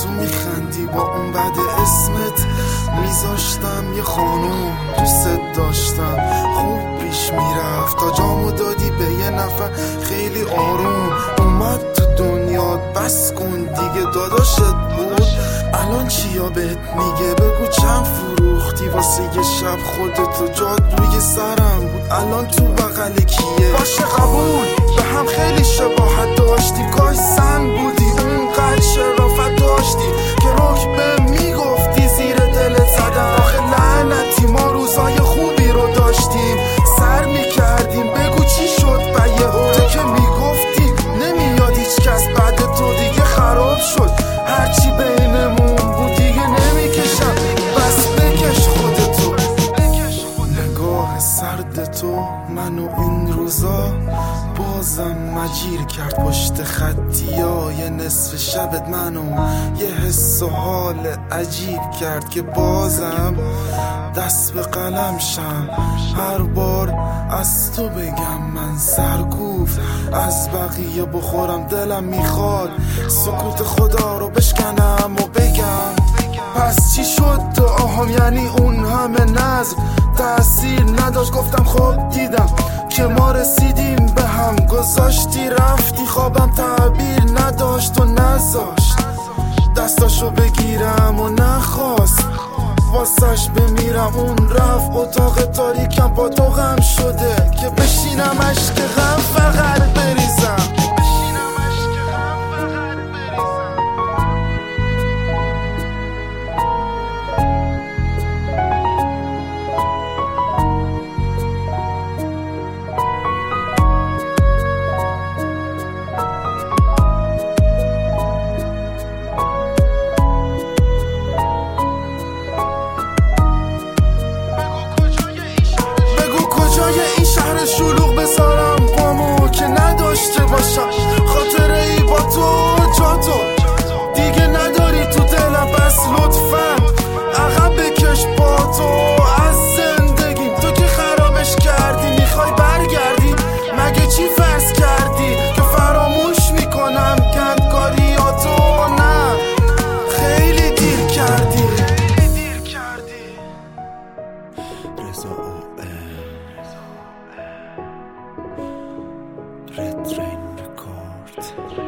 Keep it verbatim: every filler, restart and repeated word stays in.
تو میخندی با اون بعد اسمت میذاشتم یه خانوم دوست داشتم خوب پیش میرفت تا جامو دادی به یه نفر خیلی آروم اومد تو دنیا بس کن دیگه داداشت بود الان چیا بهت میگه بگو چند فروختی واسه یه شب خودتو جاد روی سرم بود الان تو بغل کیه باشه قبول به هم خیلی شباهت داشتی کاش زن بودی اونقدر شرافت داشتی که رک به میگفتی زیر دلت زدم آخه لعنتی ما روزای خوبی رو داشتیم سر میکردیم بگو چی شد بیه تو که میگفتی نمیاد هیچ کس بعد تو دیگه خراب شد هرچی بینمون بود دیگه نمیکشم بس بکش خودتو نگاه سرد تو منو این روزا بازم مجیر کرد پشت خطیای نصف شبت منو یه حس و حال عجیب کرد که بازم دست به قلم شم هر بار از تو بگم من سرکوف از بقیه بخورم دلم میخواد سکوت خدا رو بشکنم و بگم پس چی شد تو آهم یعنی اون همه نظر تأثیر نداشت گفتم خب دیدم که ما رسیدیم به هم گذاشتی رفتی خوابم تعبیر نداشت و نذاشت دستاشو بگیرم و نخواست واسش بمیرم اون رفت اتاق تاریکم با تو غم شده که بشینم عشق غم فقط بریزم شلوغ بذارم پامو که نداشته باشم خاطره ای با تو جا تو دیگه نداری تو دلم بس لطفا عقب بکش با تو از زندگیم تو که خرابش کردی میخوای برگردی مگه چی فرض کردی که فراموش میکنم گندکاریاتو نه خیلی دیر کردی رضا Red Train Record